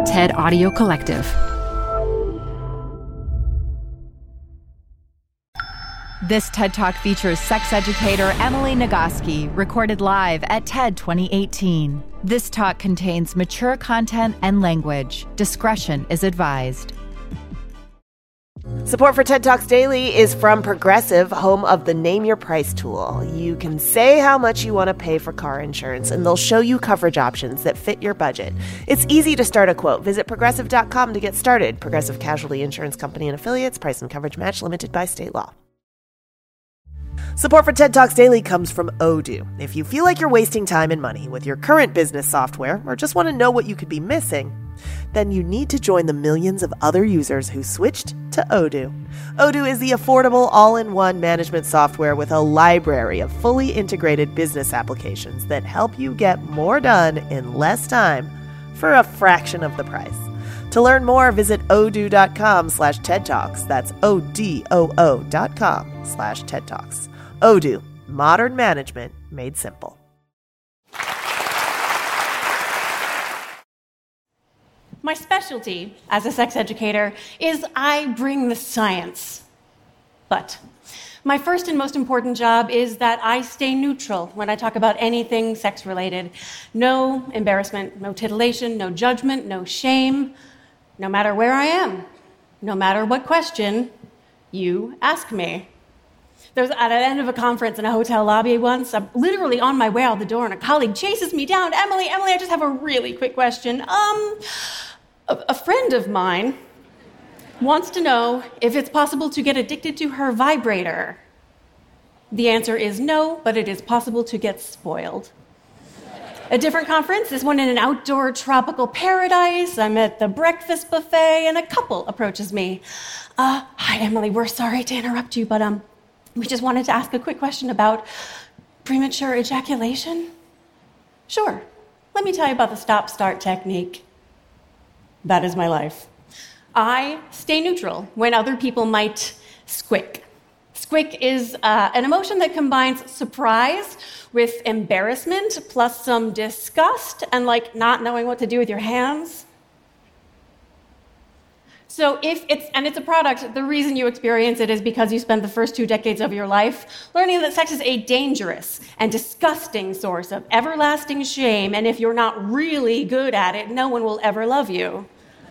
TED Audio Collective. This TED Talk features sex educator Emily Nagoski, recorded live at TED 2018. This talk contains mature content and language. Discretion is advised. Support for TED Talks Daily is from Progressive, home of the Name Your Price tool. You can say how much you want to pay for car insurance, and they'll show you coverage options that fit your budget. It's easy to start a quote. Visit Progressive.com to get started. Progressive Casualty Insurance Company and Affiliates. Price and coverage match limited by state law. Support for TED Talks Daily comes from Odoo. If you feel like you're wasting time and money with your current business software, or just want to know what you could be missing, then you need to join the millions of other users who switched to Odoo. Odoo is the affordable all-in-one management software with a library of fully integrated business applications that help you get more done in less time for a fraction of the price. To learn more, visit odoo.com/TED Talks. That's ODOO.com/TED Talks. Odoo, modern management made simple. My specialty as a sex educator is I bring the science. But my first and most important job is that I stay neutral when I talk about anything sex-related. No embarrassment, no titillation, no judgment, no shame, no matter where I am, no matter what question you ask me. There was at the end of a conference in a hotel lobby once. I'm literally on my way out the door, and a colleague chases me down. Emily, I just have a really quick question. A friend of mine wants to know if it's possible to get addicted to her vibrator. The answer is no, but it is possible to get spoiled. A different conference, this one in an outdoor tropical paradise. I'm at the breakfast buffet, and a couple approaches me. Hi, Emily, we're sorry to interrupt you, but we just wanted to ask a quick question about premature ejaculation. Sure. Let me tell you about the stop-start technique. That is my life. I stay neutral when other people might squick. Squick is an emotion that combines surprise with embarrassment plus some disgust and not knowing what to do with your hands. So it's a product, the reason you experience it is because you spent the first 2 decades of your life learning that sex is a dangerous and disgusting source of everlasting shame, and if you're not really good at it, no one will ever love you.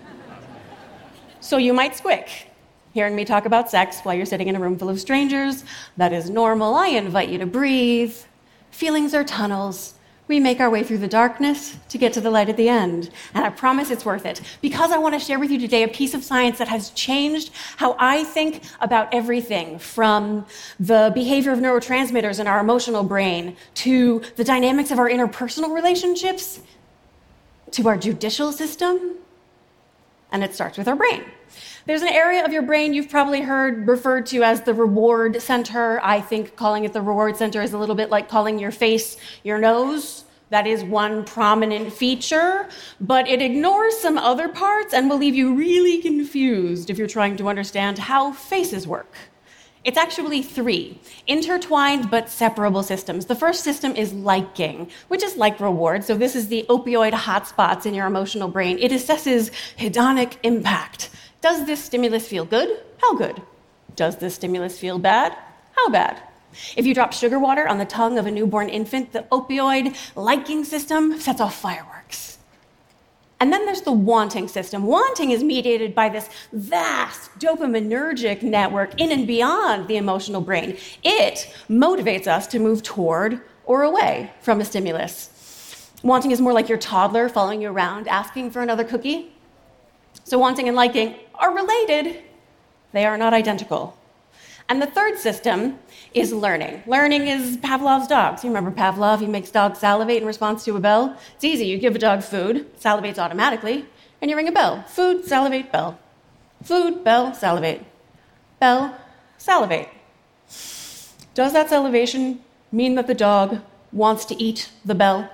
So you might squick, hearing me talk about sex while you're sitting in a room full of strangers. That is normal. I invite you to breathe. Feelings are tunnels. We make our way through the darkness to get to the light at the end. And I promise it's worth it, because I want to share with you today a piece of science that has changed how I think about everything, from the behavior of neurotransmitters in our emotional brain, to the dynamics of our interpersonal relationships, to our judicial system. And it starts with our brain. There's an area of your brain you've probably heard referred to as the reward center. I think calling it the reward center is a little bit like calling your face your nose. That is one prominent feature, but it ignores some other parts and will leave you really confused if you're trying to understand how faces work. It's actually 3 intertwined but separable systems. The first system is liking, which is like reward. So this is the opioid hotspots in your emotional brain. It assesses hedonic impact. Does this stimulus feel good? How good? Does this stimulus feel bad? How bad? If you drop sugar water on the tongue of a newborn infant, the opioid liking system sets off fireworks. And then there's the wanting system. Wanting is mediated by this vast dopaminergic network in and beyond the emotional brain. It motivates us to move toward or away from a stimulus. Wanting is more like your toddler following you around, asking for another cookie. So wanting and liking are related. They are not identical. And the third system is learning. Learning is Pavlov's dogs. You remember Pavlov? He makes dogs salivate in response to a bell. It's easy. You give a dog food, it salivates automatically, and you ring a bell. Food, salivate, bell. Food, bell, salivate. Bell, salivate. Does that salivation mean that the dog wants to eat the bell?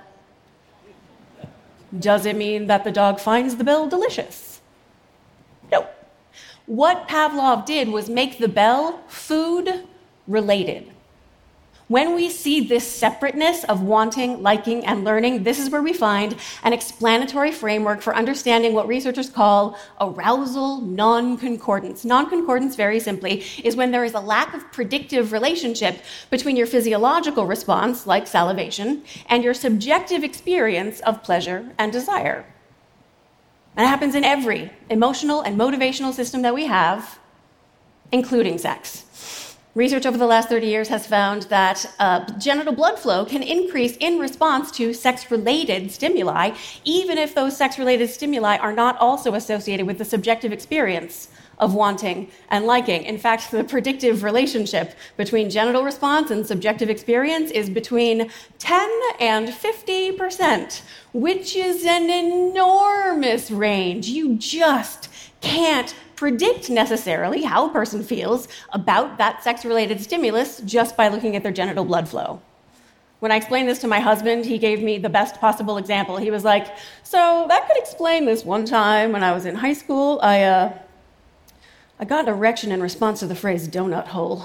Does it mean that the dog finds the bell delicious? No. What Pavlov did was make the bell food related. When we see this separateness of wanting, liking, and learning, this is where we find an explanatory framework for understanding what researchers call arousal non-concordance. Non-concordance, very simply, is when there is a lack of predictive relationship between your physiological response, like salivation, and your subjective experience of pleasure and desire. And it happens in every emotional and motivational system that we have, including sex. Research over the last 30 years has found that genital blood flow can increase in response to sex-related stimuli, even if those sex-related stimuli are not also associated with the subjective experience of wanting and liking. In fact, the predictive relationship between genital response and subjective experience is between 10 and 50%, which is an enormous range. You just can't predict necessarily how a person feels about that sex-related stimulus just by looking at their genital blood flow. When I explained this to my husband, he gave me the best possible example. He was like, so that could explain this one time when I was in high school, I got an erection in response to the phrase donut hole.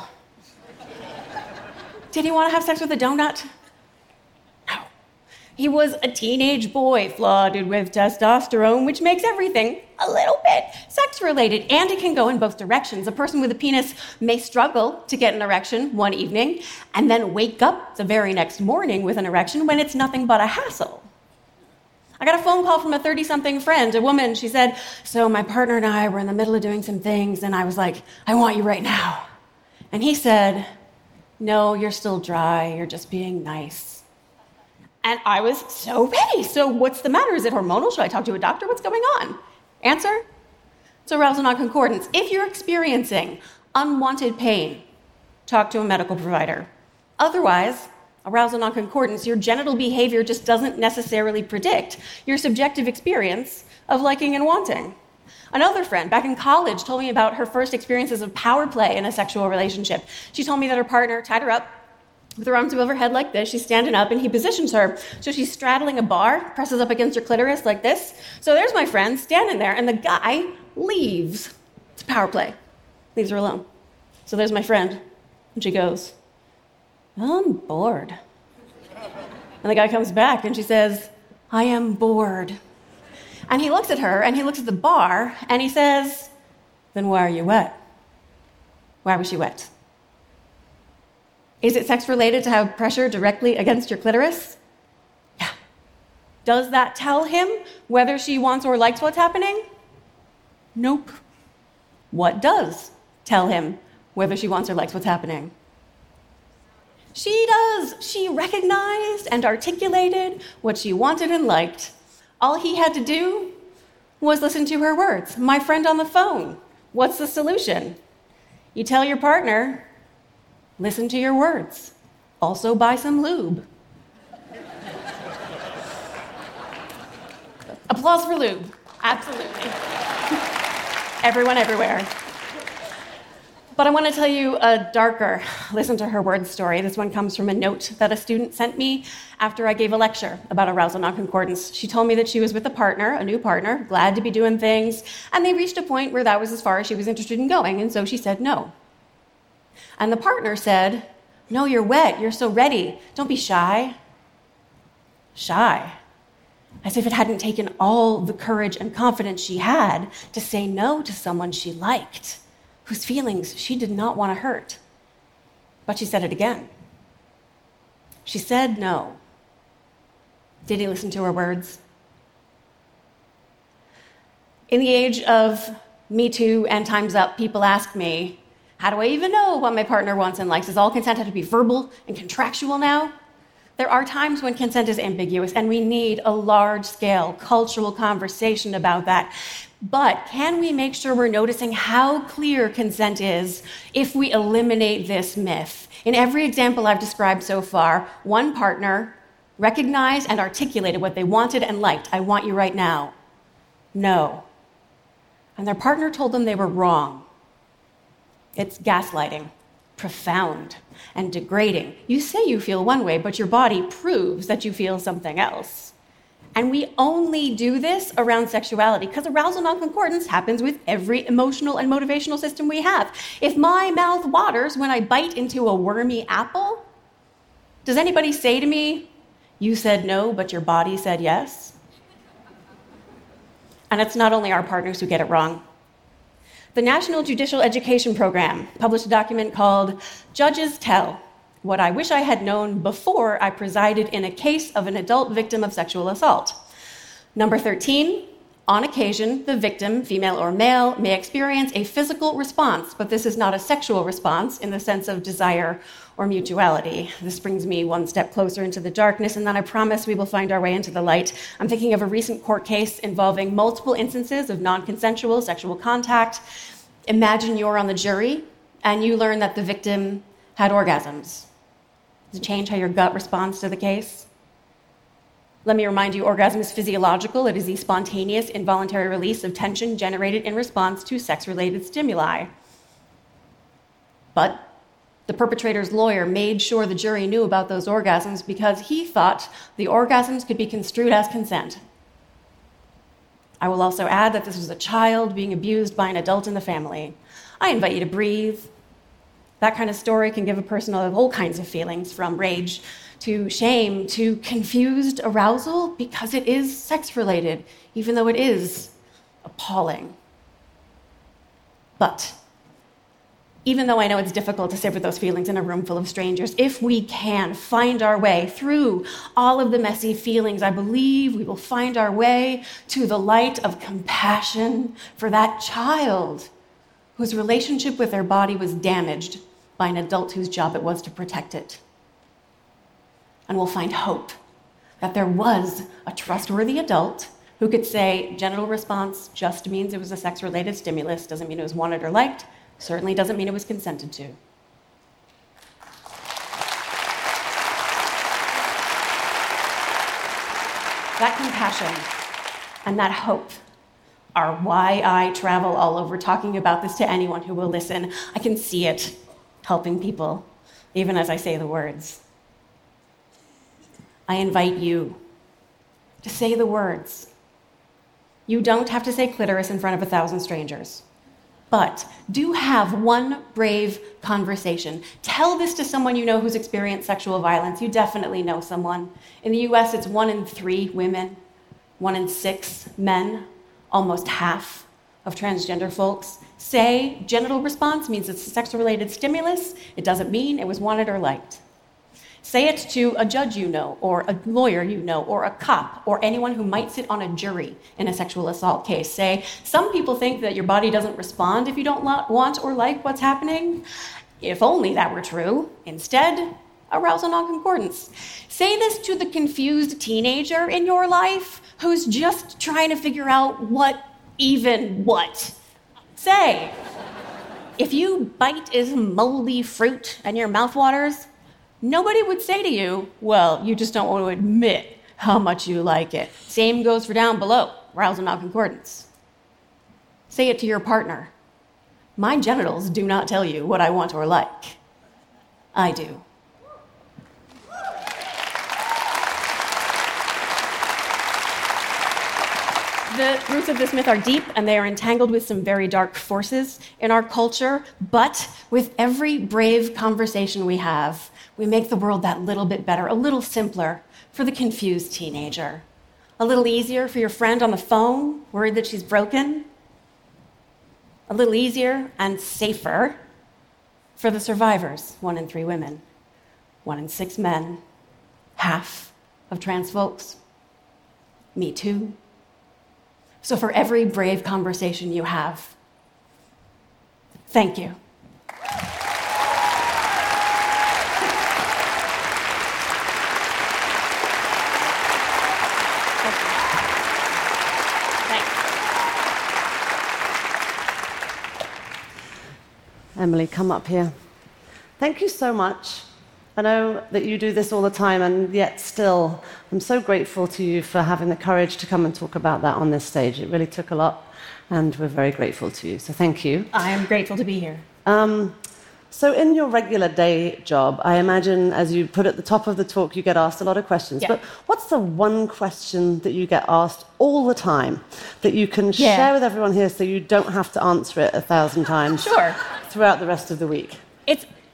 Did he want to have sex with a donut? No. He was a teenage boy flooded with testosterone, which makes everything a little bit sex-related, and it can go in both directions. A person with a penis may struggle to get an erection one evening and then wake up the very next morning with an erection when it's nothing but a hassle. I got a phone call from a 30-something friend, a woman. She said, so my partner and I were in the middle of doing some things, and I was like, I want you right now. And he said, no, you're still dry. You're just being nice. And I was so ready. So what's the matter? Is it hormonal? Should I talk to a doctor? What's going on? Answer? It's arousal non-concordance. If you're experiencing unwanted pain, talk to a medical provider. Otherwise, arousal non-concordance, your genital behavior just doesn't necessarily predict your subjective experience of liking and wanting. Another friend back in college told me about her first experiences of power play in a sexual relationship. She told me that her partner tied her up with her arms above her head like this. She's standing up, and he positions her so she's straddling a bar, presses up against her clitoris like this. So there's my friend standing there, and the guy leaves. It's power play. Leaves her alone. So there's my friend, and she goes, I'm bored. And the guy comes back, and she says, I am bored. And he looks at her, and he looks at the bar, and he says, then why are you wet? Why was she wet? Is it sex-related to have pressure directly against your clitoris? Yeah. Does that tell him whether she wants or likes what's happening? Nope. What does tell him whether she wants or likes what's happening? She does. She recognized and articulated what she wanted and liked. All he had to do was listen to her words. My friend on the phone. What's the solution? You tell your partner, listen to your words. Also buy some lube. Applause for lube. Absolutely. Everyone, everywhere. But I want to tell you a darker listen to her words story. This one comes from a note that a student sent me after I gave a lecture about arousal non-concordance. She told me that she was with a partner, a new partner, glad to be doing things, and they reached a point where that was as far as she was interested in going, and so she said no. And the partner said, no, you're wet, you're so ready, don't be shy. Shy. As if it hadn't taken all the courage and confidence she had to say no to someone she liked, whose feelings she did not want to hurt. But she said it again. She said no. Did he listen to her words? In the age of Me Too and Time's Up, people ask me, how do I even know what my partner wants and likes? Does all consent have to be verbal and contractual now? There are times when consent is ambiguous, and we need a large-scale cultural conversation about that. But can we make sure we're noticing how clear consent is if we eliminate this myth? In every example I've described so far, one partner recognized and articulated what they wanted and liked. I want you right now. No. And their partner told them they were wrong. It's gaslighting, profound and degrading. You say you feel one way, but your body proves that you feel something else. And we only do this around sexuality because arousal non-concordance happens with every emotional and motivational system we have. If my mouth waters when I bite into a wormy apple, Does anybody say to me, "You said no, but your body said yes"? And it's not only our partners who get it wrong. The National Judicial Education Program published a document called Judges Tell: What I Wish I Had Known Before I Presided in a Case of an Adult Victim of Sexual Assault. Number 13, on occasion, the victim, female or male, may experience a physical response, but this is not a sexual response in the sense of desire or mutuality. This brings me one step closer into the darkness, and then I promise we will find our way into the light. I'm thinking of a recent court case involving multiple instances of non-consensual sexual contact. Imagine you're on the jury, and you learn that the victim had orgasms. Does it change how your gut responds to the case? Let me remind you, orgasm is physiological. It is the spontaneous, involuntary release of tension generated in response to sex-related stimuli. But the perpetrator's lawyer made sure the jury knew about those orgasms because he thought the orgasms could be construed as consent. I will also add that this was a child being abused by an adult in the family. I invite you to breathe. That kind of story can give a person all kinds of feelings, from rage to shame to confused arousal, because it is sex-related, even though it is appalling. But even though I know it's difficult to sit with those feelings in a room full of strangers, if we can find our way through all of the messy feelings, I believe we will find our way to the light of compassion for that child whose relationship with their body was damaged by an adult whose job it was to protect it. And we'll find hope that there was a trustworthy adult who could say genital response just means it was a sex-related stimulus, doesn't mean it was wanted or liked, certainly doesn't mean it was consented to. That compassion and that hope are why I travel all over talking about this to anyone who will listen. I can see it helping people, even as I say the words. I invite you to say the words. You don't have to say clitoris in front of 1,000 strangers. But do have one brave conversation. Tell this to someone you know who's experienced sexual violence. You definitely know someone. In the US, it's 1 in 3 women, 1 in 6 men, almost half of transgender folks. Say genital response means it's a sex-related stimulus. It doesn't mean it was wanted or liked. Say it to a judge you know, or a lawyer you know, or a cop, or anyone who might sit on a jury in a sexual assault case. Say, some people think that your body doesn't respond if you don't want or like what's happening. If only that were true. Instead, arousal non-concordance. Say this to the confused teenager in your life who's just trying to figure out what. Say, if you bite is moldy fruit and your mouth waters, nobody would say to you, well, you just don't want to admit how much you like it. Same goes for down below, arousal non-concordance. Say it to your partner. My genitals do not tell you what I want or like. I do. The roots of this myth are deep, and they are entangled with some very dark forces in our culture. But with every brave conversation we have, we make the world that little bit better, a little simpler for the confused teenager, a little easier for your friend on the phone, worried that she's broken, a little easier and safer for the survivors, 1 in 3 women, 1 in 6 men, half of trans folks, me too. So for every brave conversation you have, thank you. Emily, come up here. Thank you so much. I know that you do this all the time, and yet still, I'm so grateful to you for having the courage to come and talk about that on this stage. It really took a lot, and we're very grateful to you. So thank you. I am grateful to be here. So in your regular day job, I imagine, as you put at the top of the talk, you get asked a lot of questions. Yeah. But what's the one question that you get asked all the time that you can share with everyone here so you don't have to answer it 1,000 times throughout the rest of the week?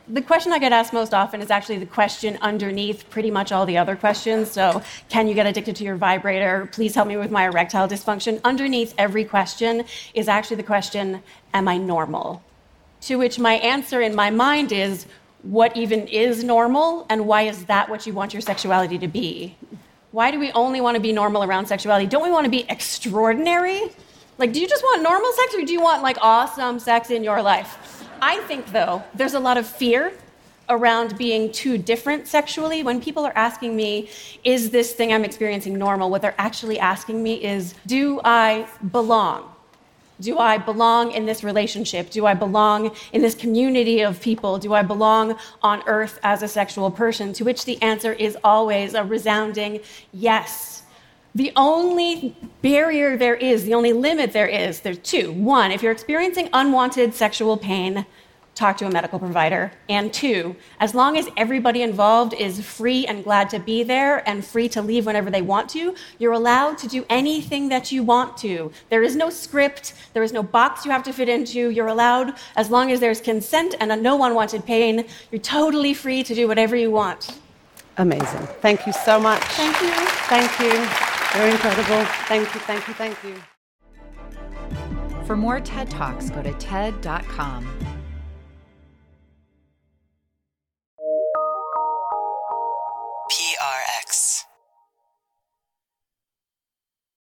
The question I get asked most often is actually the question underneath pretty much all the other questions. So, can you get addicted to your vibrator? Please help me with my erectile dysfunction. Underneath every question is actually the question, am I normal? To which my answer in my mind is, what even is normal, and why is that what you want your sexuality to be? Why do we only want to be normal around sexuality? Don't we want to be extraordinary? Like, do you just want normal sex, or do you want, like, awesome sex in your life? I think, though, there's a lot of fear around being too different sexually. When people are asking me, is this thing I'm experiencing normal, what they're actually asking me is, do I belong? Do I belong in this relationship? Do I belong in this community of people? Do I belong on earth as a sexual person? To which the answer is always a resounding yes. The only barrier there is, the only limit there's two. One, if you're experiencing unwanted sexual pain, talk to a medical provider. And two, as long as everybody involved is free and glad to be there and free to leave whenever they want to, you're allowed to do anything that you want to. There is no script, there is no box you have to fit into. You're allowed, as long as there's consent and no unwanted pain, you're totally free to do whatever you want. Amazing. Thank you so much. Thank you. Thank you. You're incredible. Thank you, thank you, thank you. For more TED Talks, go to TED.com.